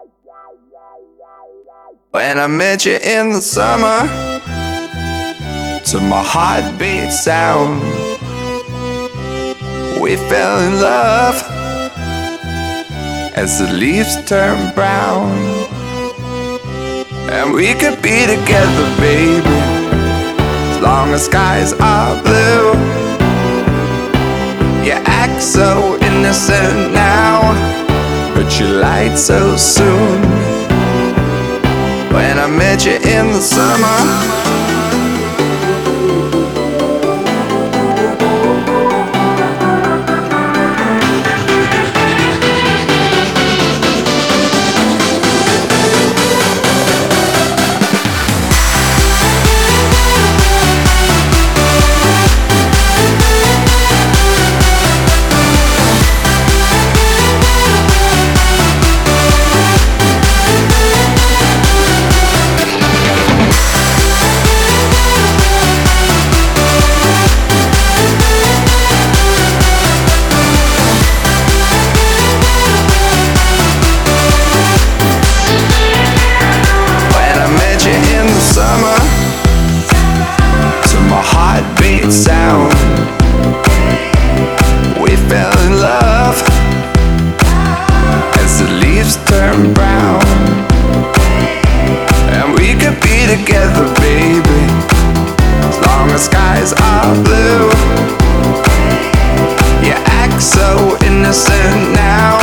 When I met you in the summer, to my heartbeat sound, we fell in love as the leaves turn brown. And we could be together, baby, as long as skies are blue. You act so innocent now, but you lied so soon. When I met you in the summer, heartbeat sound, we fell in love as the leaves turn brown. And we could be together, baby, as long as skies are blue. You act so innocent now,